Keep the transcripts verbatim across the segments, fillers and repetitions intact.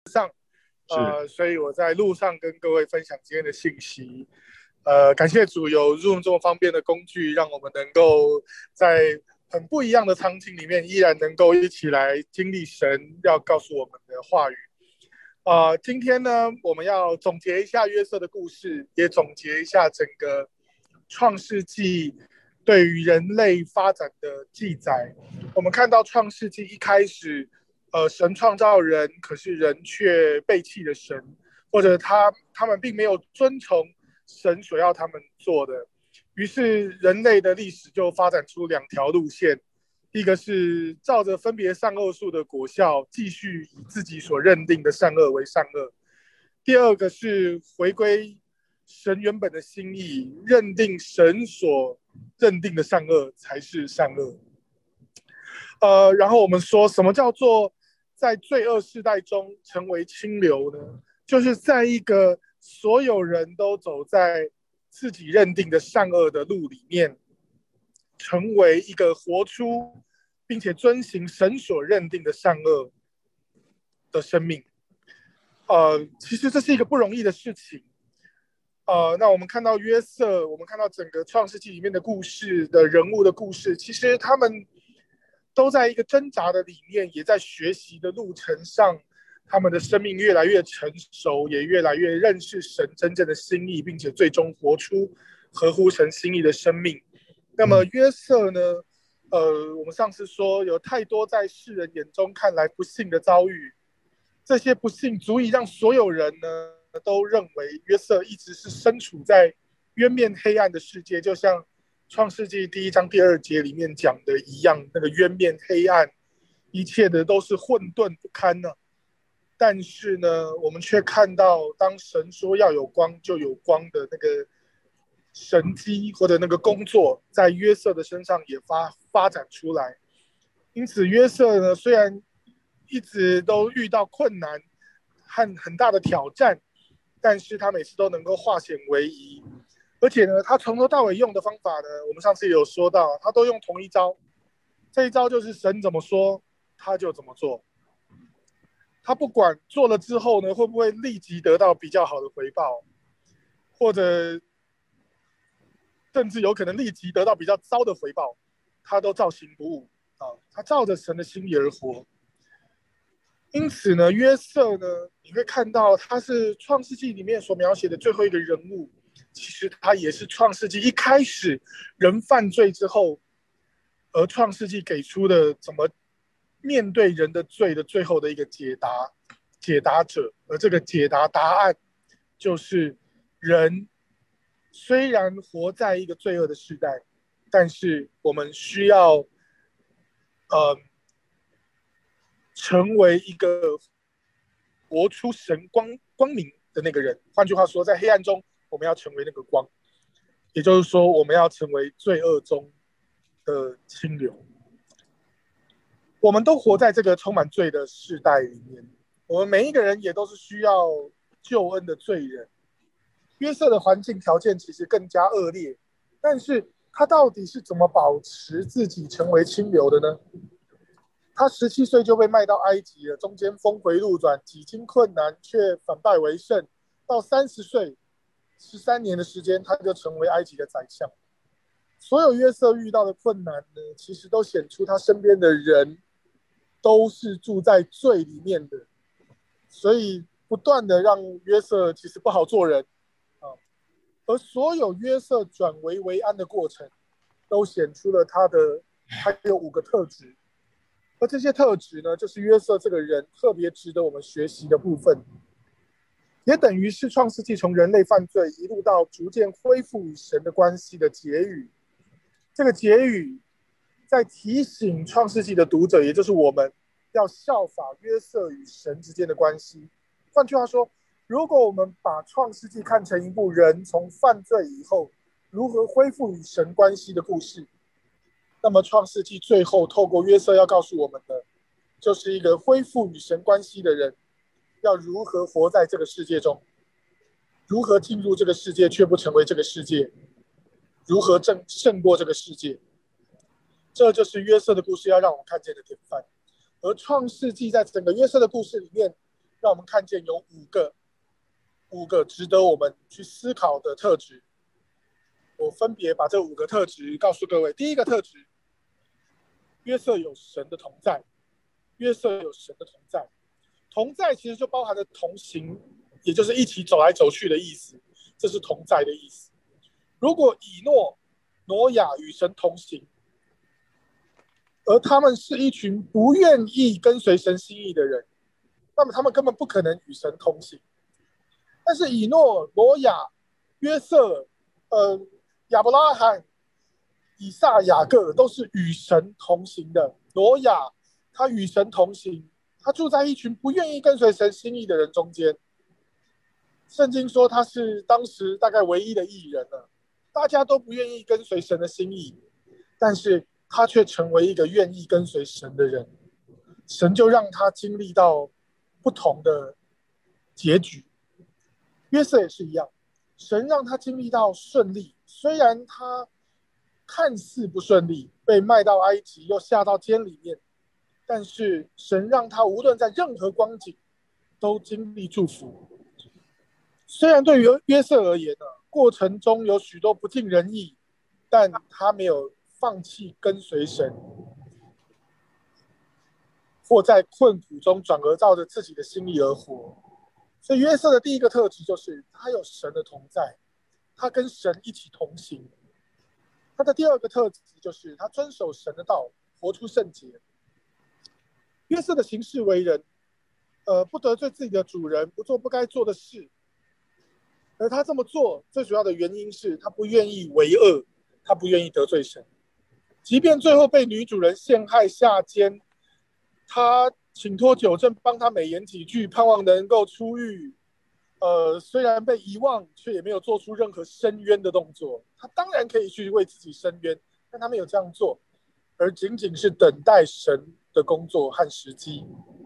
呃，所以我在路上跟各位分享今天的信息。呃，感谢主有 Zoom 这么方便的工具，让我们能够在很不一样的场景里面，依然能够一起来经历神要告诉我们的话语。呃，今天呢，我们要总结一下约瑟的故事，也总结一下整个创世纪对于人类发展的记载。我们看到创世纪一开始，呃，神创造人，可是人却背弃了神，或者他他们并没有遵从神所要他们做的。于是人类的历史就发展出两条路线，一个是照着分别善恶树的果效，继续以自己所认定的善恶为善恶；第二个是回归神原本的心意，认定神所认定的善恶才是善恶。呃，然后我们说什么叫做在罪恶世代中成为清流呢？就是在一个所有人都走在自己认定的善恶的路里面，成为一个活出并且遵行神所认定的善恶的生命。呃，其实这是一个不容易的事情。呃，那我们看到约瑟，我们看到整个创世纪里面的故事的人物的故事，其实他们都在一个挣扎的里面，也在学习的路程上，他们的生命越来越成熟，也越来越认识神真正的心意，并且最终活出合乎神心意的生命。那么约瑟呢？呃，我们上次说有太多在世人眼中看来不幸的遭遇，这些不幸足以让所有人呢都认为约瑟一直是身处在渊面黑暗的世界，就像创世纪第一章第二节里面讲的一样，那个渊面黑暗，一切的都是混沌不堪呢。但是呢，我们却看到，当神说要有光，就有光的那个神迹或者那个工作，在约瑟的身上也发发展出来。因此，约瑟呢，虽然一直都遇到困难和很大的挑战，但是他每次都能够化险为夷。而且呢，他从头到尾用的方法呢，我们上次也有说到，他都用同一招。这一招就是神怎么说，他就怎么做。他不管做了之后呢，会不会立即得到比较好的回报，或者甚至有可能立即得到比较糟的回报，他都照行不误啊，他照着神的心意而活。因此呢，约瑟呢，你会看到他是创世纪里面所描写的最后一个人物，其实他也是创世纪一开始人犯罪之后，而创世纪给出的怎么面对人的罪的最后的一个解答解答者。而这个解答答案就是人虽然活在一个罪恶的时代，但是我们需要呃成为一个活出神光光明的那个人。换句话说，在黑暗中我们要成为那个光，也就是说我们要成为罪恶中的清流。我们都活在这个充满罪的世代里面，我们每一个人也都是需要救恩的罪人。约瑟的环境条件其实更加恶劣，但是他到底是怎么保持自己成为清流的呢？他十七岁就被卖到埃及了，中间峰回路转，几经困难，却反败为胜。到三十岁，十三年的时间，他就成为埃及的宰相。所有约瑟遇到的困难呢，其实都显出他身边的人都是住在罪里面的，所以不断的让约瑟其实不好做人啊。而所有约瑟转危为安的过程，都显出了他的他有五个特质。而这些特质呢，就是约瑟这个人特别值得我们学习的部分，也等于是创世纪从人类犯罪一路到逐渐恢复与神的关系的结语。这个结语在提醒创世纪的读者，也就是我们，要效法约瑟与神之间的关系。换句话说，如果我们把创世纪看成一部人从犯罪以后如何恢复与神关系的故事，那么创世纪最后透过约瑟要告诉我们的，就是一个恢复与神关系的人要如何活在这个世界中，如何进入这个世界却不成为这个世界，如何胜过这个世界。这就是约瑟的故事要让我们看见的典范。而创世纪在整个约瑟的故事里面， 让我们看见有五个五个值得我们去思考的特质。我分别把这五个特质告诉各位。第一个特质，约瑟有神的同在。约瑟有神的同在，同在其实就包含了同行，也就是一起走来走去的意思，这是同在的意思。如果以诺、挪亚与神同行，而他们是一群不愿意跟随神心意的人，那么他们根本不可能与神同行。但是以诺、挪亚、约瑟、呃、亚伯拉罕、以撒、雅各都是与神同行的。挪亚他与神同行，他住在一群不愿意跟随神心意的人中间。圣经说他是当时大概唯一的义人了，大家都不愿意跟随神的心意，但是他却成为一个愿意跟随神的人。神就让他经历到不同的结局。约瑟也是一样，神让他经历到顺利，虽然他看似不顺利，被卖到埃及又下到监里面，但是神让他无论在任何光景都经历祝福。虽然对于约瑟而言呢，过程中有许多不尽人意，但他没有放弃跟随神，或在困苦中转而照着自己的心意而活。所以约瑟的第一个特质就是他有神的同在，他跟神一起同行。他的第二个特质就是他遵守神的道，活出圣洁。约瑟的行事为人，呃，不得罪自己的主人，不做不该做的事。而他这么做最主要的原因是他不愿意为恶，他不愿意得罪神。即便最后被女主人陷害下监，他请托九正帮他美言几句，盼望能够出狱。呃，虽然被遗忘，却也没有做出任何申冤的动作。他当然可以去为自己申冤，但他没有这样做，而仅仅是等待神的工作和时机。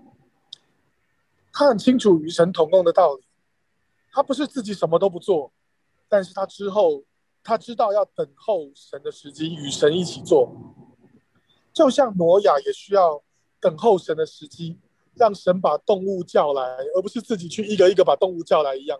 他很清楚与神同工的道理，他不是自己什么都不做，但是他之后他知道要等候神的时机，与神一起做。就像挪亚也需要等候神的时机，让神把动物叫来，而不是自己去一个一个把动物叫来一样。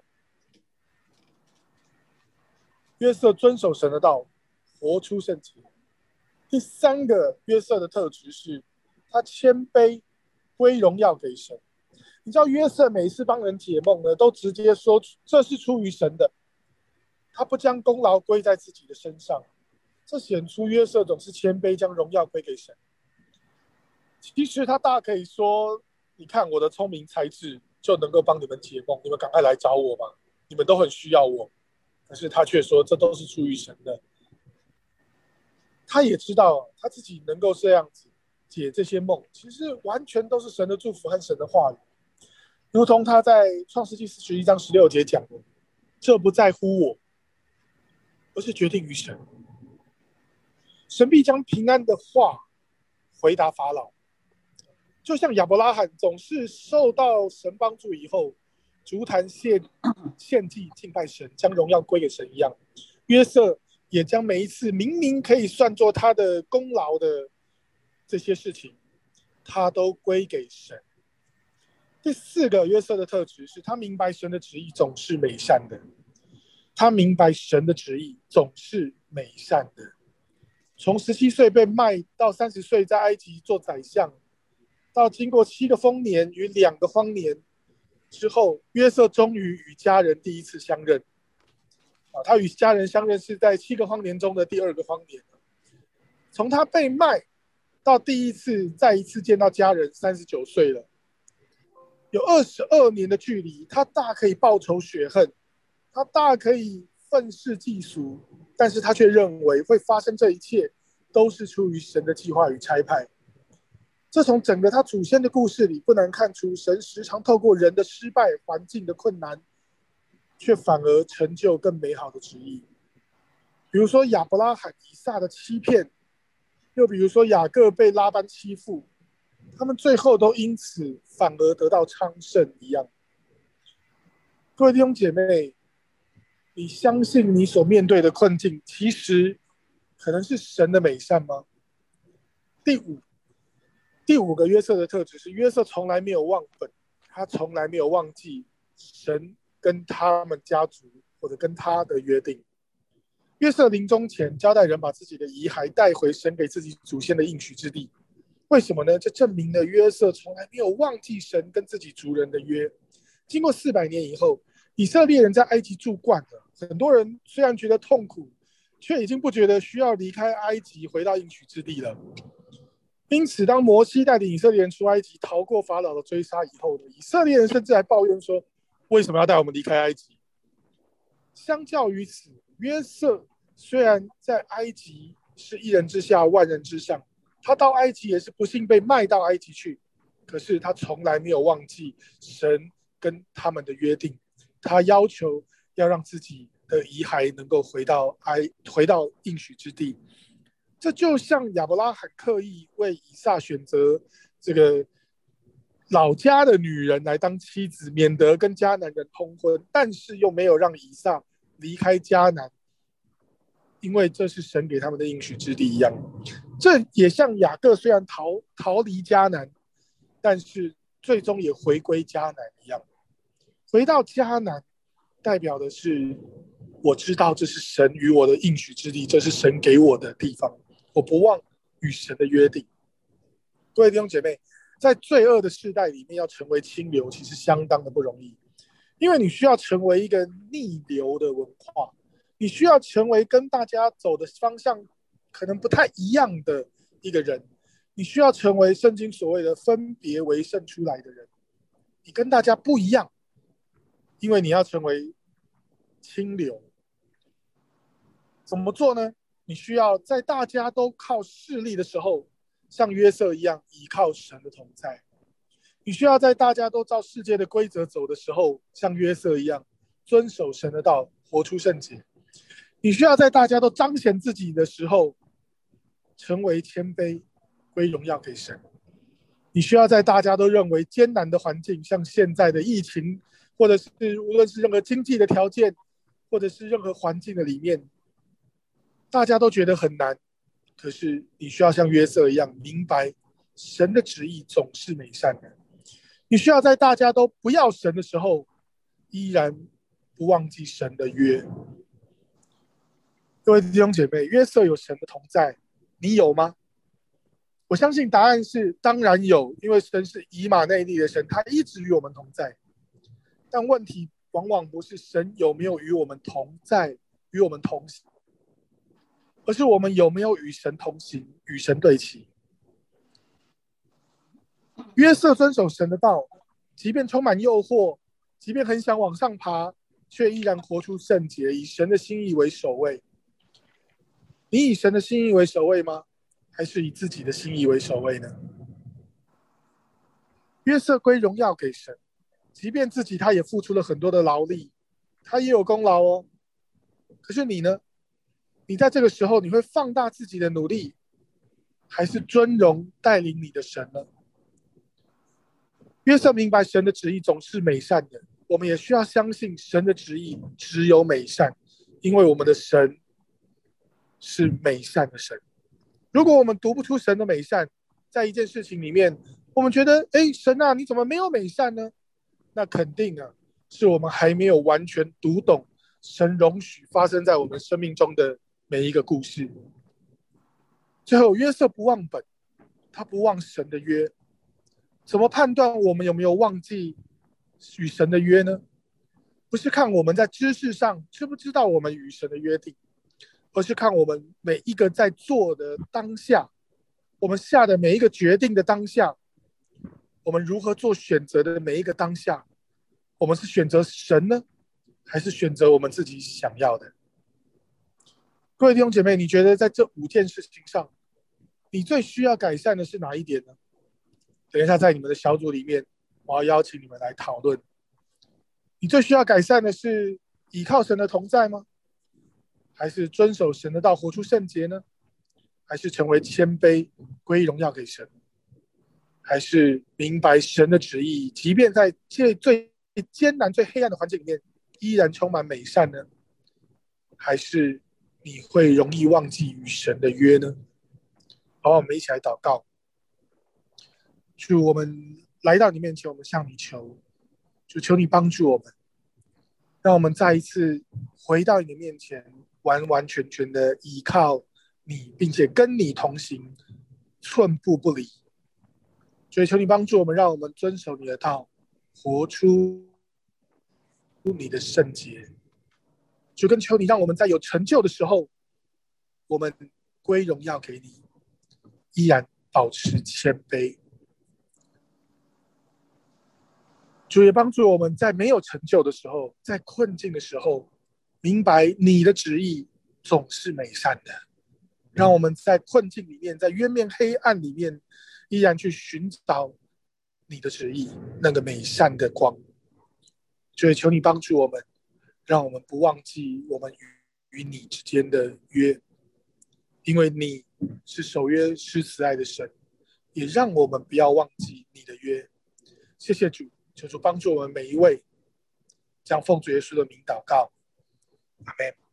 约瑟遵守神的道，活出圣洁。第三个约瑟的特质是，他谦卑，归荣耀给神。你知道约瑟每次帮人解梦呢，都直接说这是出于神的，他不将功劳归在自己的身上，这显出约瑟总是谦卑，将荣耀归给神。其实他大可以说，你看我的聪明才智就能够帮你们解梦，你们赶快来找我吧，你们都很需要我。可是他却说这都是出于神的。他也知道他自己能够这样子解这些梦，其实完全都是神的祝福和神的话语。如同他在创世纪四十一章十六节讲的，这不在乎我，而是决定于神。神必将平安的话回答法老，就像亚伯拉罕总是受到神帮助以后，足坛献献祭敬拜神，将荣耀归给神一样，约瑟也将每一次明明可以算作他的功劳的这些事情，他都归给神。第四个约瑟的特质是他明白神的旨意总是美善的，他明白神的旨意总是美善的。从十七岁被卖到三十岁在埃及做宰相，到经过七个丰年与两个荒年之后，约瑟终于与家人第一次相认。啊，他与家人相认是在七个荒年中的第二个荒年。从他被卖到第一次再一次见到家人，三十九岁了，有二十二年的距离。他大可以报仇雪恨，他大可以愤世嫉俗，但是他却认为会发生这一切都是出于神的计划与差派。这从整个他祖先的故事里不难看出，神时常透过人的失败、环境的困难，却反而成就更美好的旨意。比如说亚伯拉罕、以撒的欺骗，又比如说雅各被拉班欺负，他们最后都因此反而得到昌盛一样。各位弟兄姐妹，你相信你所面对的困境其实可能是神的美善吗？第五第五个约瑟的特质是约瑟从来没有忘本。 他从来没有忘记神跟他们家族或者跟他的约定。约瑟临终前交代人把自己的遗骸带回神给自己祖先的应许之地。为什么呢？这证明了约瑟从来没有忘记神跟自己族人的约。经过四百年以后，以色列人在埃及住惯了，很多人虽然觉得痛苦，却已经不觉得需要离开埃及回到应许之地了。因此，当摩西带领以色列人出埃及，逃过法老的追杀以后，以色列人甚至还抱怨说：“为什么要带我们离开埃及？”相较于此，约瑟虽然在埃及是一人之下万人之上，他到埃及也是不幸被卖到埃及去，可是他从来没有忘记神跟他们的约定，他要求要让自己的遗骸能够回到埃回到应许之地。这就像亚伯拉罕刻意为以撒选择这个老家的女人来当妻子，免得跟迦南人通婚，但是又没有让以撒离开迦南，因为这是神给他们的应许之地一样。这也像雅各虽然逃逃离迦南，但是最终也回归迦南一样。回到迦南，代表的是我知道这是神与我的应许之地，这是神给我的地方，我不忘与神的约定。各位弟兄姐妹，在罪恶的世代里面，要成为清流，其实相当的不容易，因为你需要成为一个逆流的文化，你需要成为跟大家走的方向可能不太一样的一个人，你需要成为圣经所谓的分别为圣出来的人，你跟大家不一样，因为你要成为清流。怎么做呢？你需要在大家都靠势力的时候，像约瑟一样倚靠神的同在。你需要在大家都照世界的规则走的时候，像约瑟一样遵守神的道，活出圣洁。你需要在大家都彰显自己的时候，成为谦卑，归荣耀给神。你需要在大家都认为艰难的环境，像现在的疫情，或者是无论是任何经济的条件，或者是任何环境的里面，大家都觉得很难，可是你需要像约瑟一样明白神的旨意总是美善的。你需要在大家都不要神的时候，依然不忘记神的约。各位弟兄姐妹，约瑟有神的同在，你有吗？我相信答案是当然有，因为神是以马内利的神，他一直与我们同在。但问题往往不是神有没有与我们同在，与我们同行，而是我们有没有与神同行，与神对齐。约瑟遵守神的道，即便充满诱惑，即便很想往上爬，却依然活出圣洁，以神的心意为首位。你以神的心意为首位吗？还是以自己的心意为首位呢？约瑟归荣耀给神，即便自己他也付出了很多的劳力，他也有功劳哦。可是你呢？你在这个时候，你会放大自己的努力，还是尊荣带领你的神呢？约瑟明白神的旨意总是美善的，我们也需要相信神的旨意只有美善，因为我们的神是美善的神。如果我们读不出神的美善，在一件事情里面，我们觉得，哎，神啊，你怎么没有美善呢？那肯定啊，是我们还没有完全读懂神容许发生在我们生命中的每一个故事。最后，约瑟不忘本，他不忘神的约。怎么判断我们有没有忘记与神的约呢？不是看我们在知识上知不知道我们与神的约定，而是看我们每一个在做的当下，我们下的每一个决定的当下，我们如何做选择的每一个当下，我们是选择神呢，还是选择我们自己想要的？各位弟兄姐妹，你觉得在这五件事情上，你最需要改善的是哪一点呢？等一下在你们的小组里面，我要邀请你们来讨论。你最需要改善的是倚靠神的同在吗？还是遵守神的道，活出圣洁呢？还是成为谦卑，归荣耀给神？还是明白神的旨意，即便在最最艰难、最黑暗的环境里面，依然充满美善呢？还是你会容易忘记与神的约呢？好，我们一起来祷告。主，我们来到你面前，我们向你求， 就求你帮助我们，让我们再一次回到你的面前，完完全全的依靠你，并且跟你同行，寸步不离。所以求你帮助我们，让我们遵守你的道，活出你的圣洁。就跟求你让我们在有成就的时候，我们归荣耀给你，依然保持谦卑。主也帮助我们在没有成就的时候，在困境的时候，明白你的旨意总是美善的。让我们在困境里面，在渊面黑暗里面，依然去寻找你的旨意，那个美善的光。主也求你帮助我们，让我们不忘记我们与你之间的约，因为你是守约施慈爱的神，也让我们不要忘记你的约。谢谢主，求主帮助我们每一位，将奉主耶稣的名祷告，阿们。